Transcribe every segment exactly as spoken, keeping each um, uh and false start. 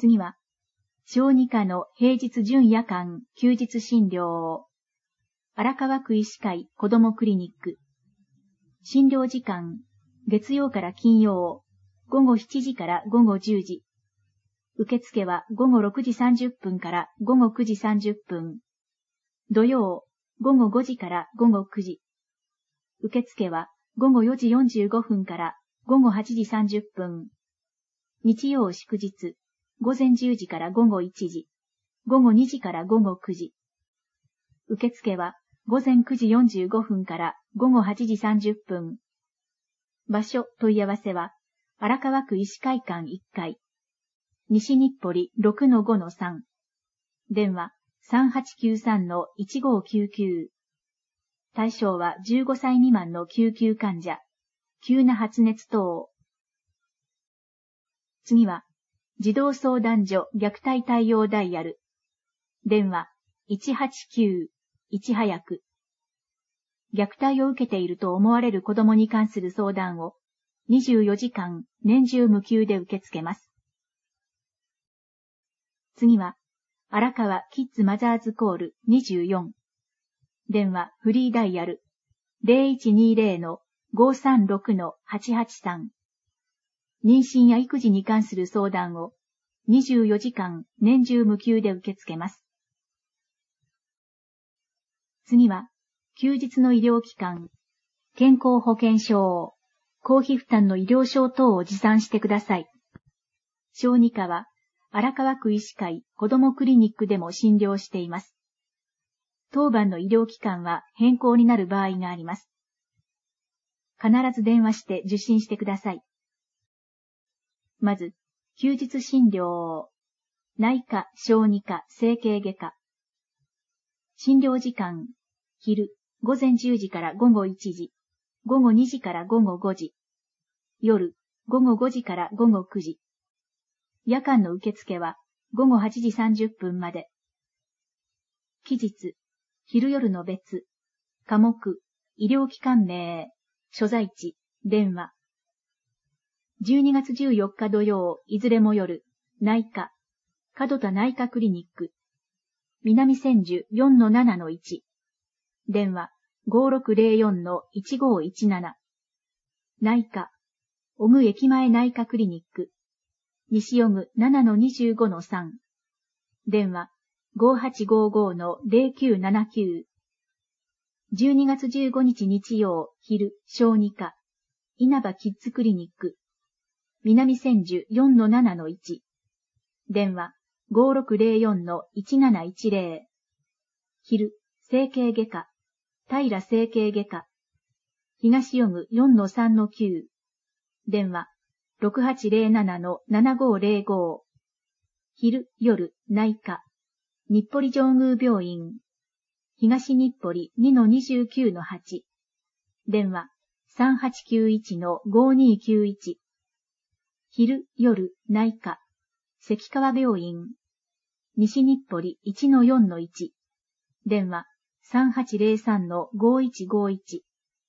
次は、小児科の平日準夜間休日診療。荒川区医師会子どもクリニック。診療時間、月曜から金曜、ごごしちじからごごじゅうじ。受付はごごろくじさんじゅっぷんからごごくじさんじゅっぷん。土曜、ごごごじからごごくじ。受付はごごよじよんじゅうごふんからごごはちじさんじゅっぷん。日曜祝日、ごぜんじゅうじからごごいちじ。ごごにじからごごくじ。受付はごぜんくじよんじゅうごふんからごごはちじさんじゅっぷん。場所問い合わせは、荒川区医師会館いっかい。西日暮里 ろくのごのさん。電話 さんはちきゅうさんのいちごきゅうきゅう。対象はじゅうごさい未満の救急患者。急な発熱等。次は、児童相談所虐待対応ダイヤル。電話いちはちきゅういち早く。虐待を受けていると思われる子供に関する相談をにじゅうよじかん年中無休で受け付けます。次は、荒川キッズマザーズコールにじゅうよん。電話フリーダイヤル ゼロいちにゼロのごさんろくのはちはちさん。妊娠や育児に関する相談をにじゅうよじかん年中無休で受け付けます。次は、休日の医療機関、健康保険証、公費負担の医療証等を持参してください。小児科は、荒川区医師会子どもクリニックでも診療しています。当番の医療機関は変更になる場合があります。必ず電話して受診してください。まず、休日診療、内科、小児科、整形外科。診療時間、昼、ごぜんじゅうじからごごいちじ、ごごにじからごごごじ、夜、ごごごじからごごくじ。夜間の受付はごごはちじさんじゅっぷんまで。期日、昼夜の別、科目、医療機関名、所在地、電話。じゅうにがつじゅうよっか土曜、いずれも夜、内科、門田内科クリニック。南千住 よんのななのいち。電話ごろくゼロよんのいちごいちなな。内科、小具駅前内科クリニック。西小具 ななのにじゅうごのさん。電話ごはちごごのゼロきゅうななきゅう。じゅうにがつじゅうごにち日曜、昼、小児科。稲葉キッズクリニック。南千住 よんのななのいち。電話ごろくゼロよんのいちなないちゼロ。昼、整形外科。平整形外科。東小具 よんのさんのきゅう。電話ろくはちゼロななのななごゼロご。昼、夜、内科。日暮里上宮病院。東日暮里 にのにじゅうきゅうのはち。電話さんはちきゅういちのごにきゅういち。昼、夜、内科。関川病院。西日暮里 いちのよんのいち。電話さんはちゼロさんのごいちごいち。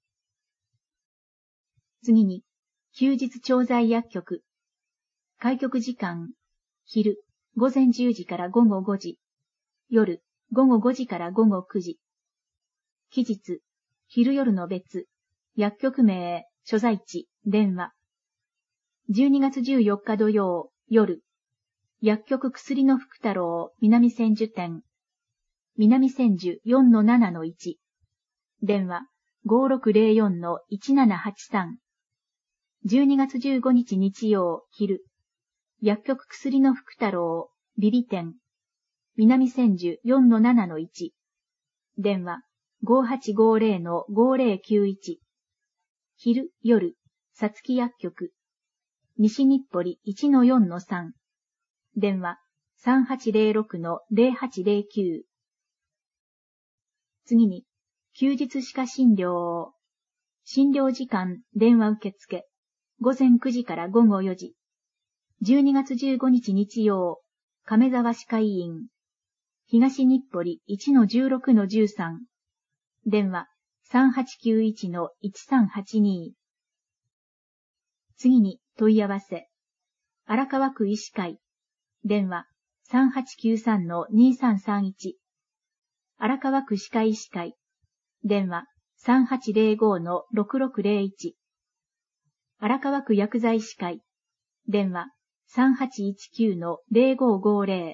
次に、休日調剤薬局。開局時間、昼、ごぜんじゅうじからごごごじ。夜、ごごごじからごごくじ。期日、昼夜の別、薬局名、所在地、電話。じゅうにがつじゅうよっか土曜、夜。薬局薬の福太郎南千住店。南千住 よんのななのいち。電話ごろくゼロよんのいちななはちさん。じゅうにがつじゅうごにち日曜、昼。薬局薬の福太郎ビビ店。南千住 よんのななのいち。電話ごはちごゼロのごゼロきゅういち。昼、夜、さつき薬局。西日暮里 いちのよんのさん。電話さんはちゼロろくのゼロはちゼロきゅう。次に、休日歯科診療。診療時間、電話受付。ごぜんくじからごごよじ。じゅうにがつじゅうごにち日曜、亀沢歯科医院。東日暮里 いちのじゅうろくのじゅうさん。電話さんはちきゅういちのいちさんはちに。次に問い合わせ。荒川区医師会。 電話 さんはちきゅうさんのにさんさんいち。荒川区歯科医師会。電話 さんはちゼロごのろくろくゼロいち。荒川区薬剤師会。電話 さんはちいちきゅうのゼロごごゼロ。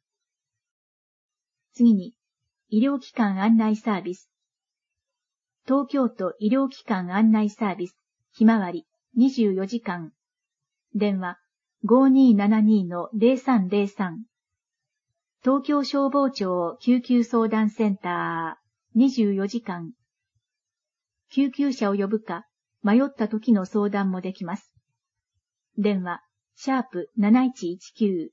次に、医療機関案内サービス。東京都医療機関案内サービス、ひまわり、にじゅうよじかん。電話 ごにーななにのゼロさんゼロさん。東京消防庁救急相談センター、にじゅうよじかん。救急車を呼ぶか、迷った時の相談もできます。電話、シャープなないちいちきゅう。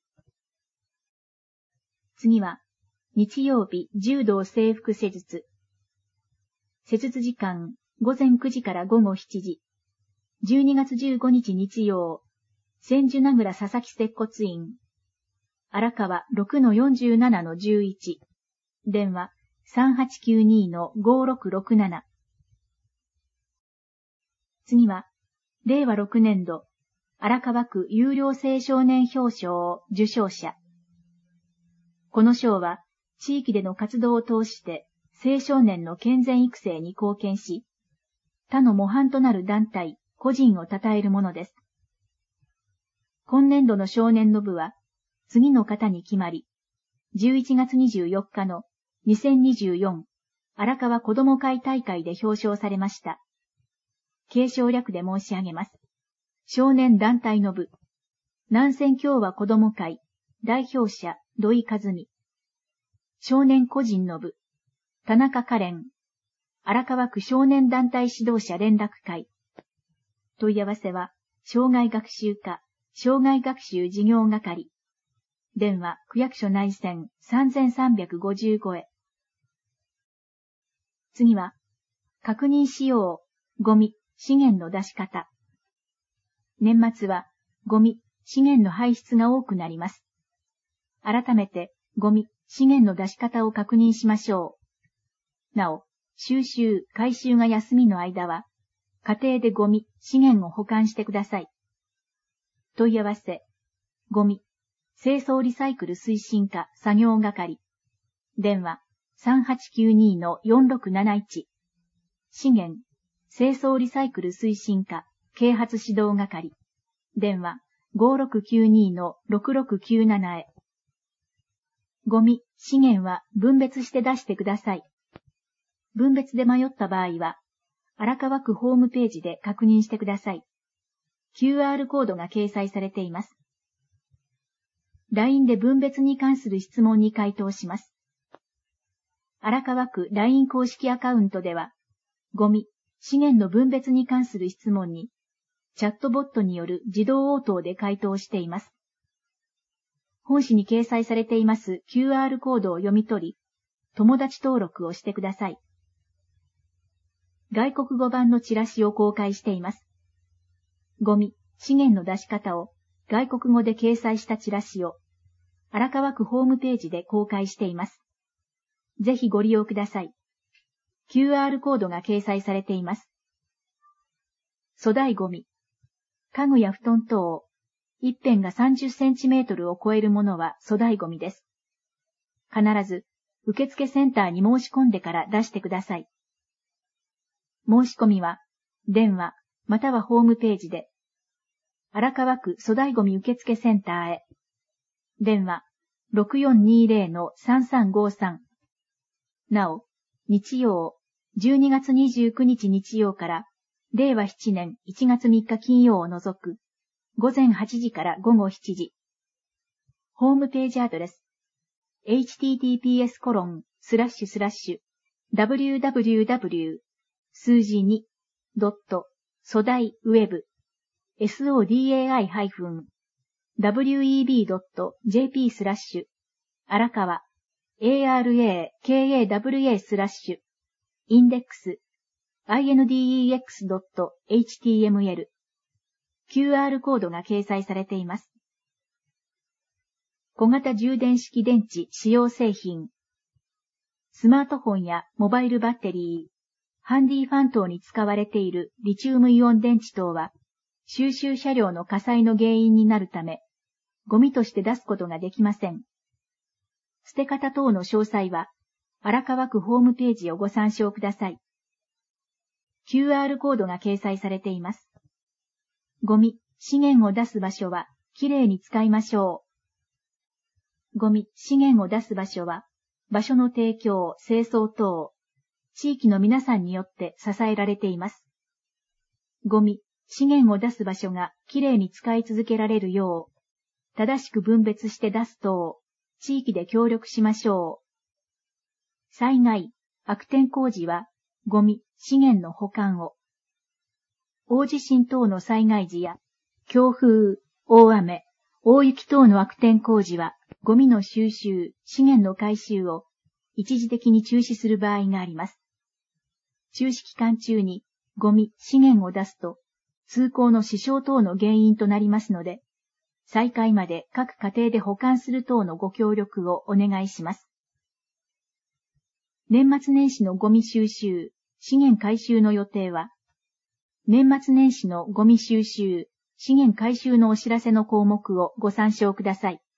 次は、日曜日柔道整復施術。施術時間、ごぜんくじからごごしちじ。じゅうにがつじゅうごにち日曜、千住名倉佐々木接骨院。荒川 ろくのよんじゅうななのじゅういち。電話 さんはちきゅうにのごろくろくなな。次は、れいわろくねんど、荒川区優良青少年表彰受賞者。この賞は、地域での活動を通して青少年の健全育成に貢献し、他の模範となる団体、個人を称えるものです。今年度の少年の部は、次の方に決まり、じゅういちがつにじゅうよっかのにせんにじゅうよん荒川子ども会大会で表彰されました。継承略で申し上げます。少年団体の部、南仙共和子ども会、代表者、土井和美。少年個人の部、田中可憐。荒川区少年団体指導者連絡会。問い合わせは、障害学習課、障害学習事業係。電話、区役所内線さんさんごごへ。次は、確認しよう、ゴミ、資源の出し方。年末は、ゴミ、資源の排出が多くなります。改めて、ゴミ、資源の出し方を確認しましょう。なお、収集、回収が休みの間は、家庭でゴミ、資源を保管してください。問い合わせ、ゴミ、清掃リサイクル推進課作業係。電話、さんはちきゅうにのよんろくなないち。資源、清掃リサイクル推進課啓発指導係。電話、ごろくきゅうにのろくろくきゅうななへ。ゴミ、資源は分別して出してください。分別で迷った場合は、荒川区ホームページで確認してください。キューアール コードが掲載されています。ライン で分別に関する質問に回答します。荒川区 ライン 公式アカウントでは、ゴミ、資源の分別に関する質問に、チャットボットによる自動応答で回答しています。本誌に掲載されています キューアール コードを読み取り、友達登録をしてください。外国語版のチラシを公開しています。ゴミ、資源の出し方を外国語で掲載したチラシを荒川区ホームページで公開しています。ぜひご利用ください。キューアール コードが掲載されています。粗大ゴミ。家具や布団等、一辺がさんじゅっセンチメートルを超えるものは粗大ゴミです。必ず、受付センターに申し込んでから出してください。申し込みは、電話、またはホームページで、荒川区粗大ゴミ受付センターへ。電話、ろくよんにゼロのさんさんごさん。なお、日曜、じゅうにがつにじゅうくにち日曜から、れいわななねんいちがつみっか金曜を除く、ごぜんはちじからごごしちじ。ホームページアドレス、エイチティーティーピーエスコロンスラッシュスラッシュダブリューダブリューダブリュー 数字にドット粗大ウェブ ソダイ ハイフン ダブリューイービードットジェーピー スラッシュ荒川 エーアールエーケーエーダブリューエー スラッシュインデックス アイエヌディーイーエックスドットエイチティーエムエル キューアール コードが掲載されています。小型充電式電池使用製品。スマートフォンやモバイルバッテリー、ハンディファン等に使われているリチウムイオン電池等は、収集車両の火災の原因になるため、 ゴミとして出すことができません。捨て方等の詳細は、荒川区ホームページをご参照ください。キューアール コードが掲載されています。ゴミ、資源を出す場所は、きれいに使いましょう。ゴミ、資源を出す場所は、場所の提供、清掃等、地域の皆さんによって支えられています。ゴミ、資源を出す場所がきれいに使い続けられるよう、正しく分別して出す等、地域で協力しましょう。災害、悪天候時は、ゴミ、資源の保管を。大地震等の災害時や、強風、大雨、大雪等の悪天候時は、ゴミの収集、資源の回収を一時的に中止する場合があります。中止期間中にゴミ、資源を出すと、通行の支障等の原因となりますので、再開まで各家庭で保管する等のご協力をお願いします。年末年始のゴミ収集、資源回収の予定は、年末年始のゴミ収集、資源回収のお知らせの項目をご参照ください。